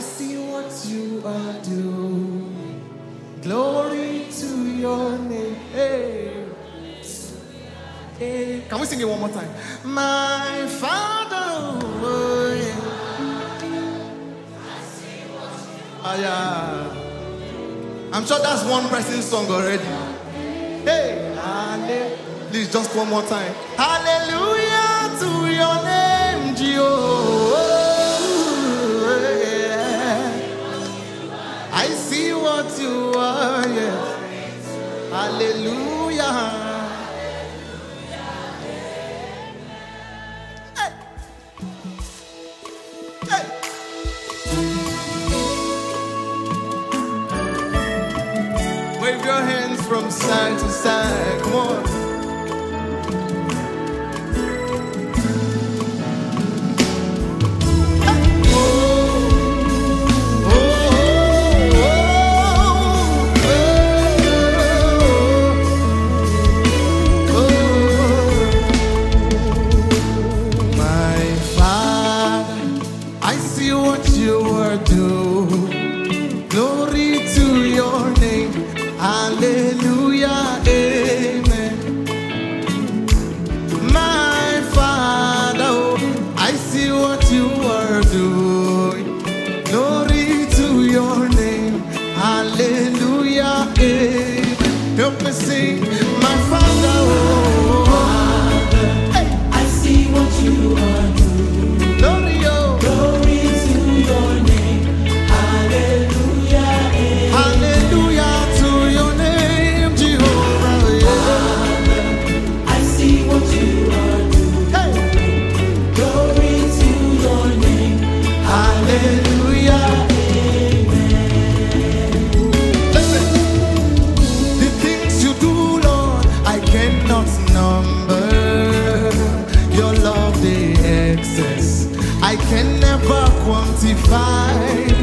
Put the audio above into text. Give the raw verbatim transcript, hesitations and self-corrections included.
see what you are doing. Glory to your name. Hey. Hey. Can we sing it one more time? My Father. Oh, yeah. Ah, yeah. I'm sure that's one person's song already. Hey, hallelujah. Please, just one more time. Hallelujah to your name, Jehovah. I see what you are, yes. Hallelujah. Hey. Hey. Wave your hands from side to side. Come on. Hallelujah, amen. My Father, I see what you are doing. Glory to your name. Hallelujah, amen. Help me sing, my Father. Oh, Father, hey. I see what you are doing. Glory, oh. Glory to your name. Hallelujah, amen. Hallelujah. I can never quantify.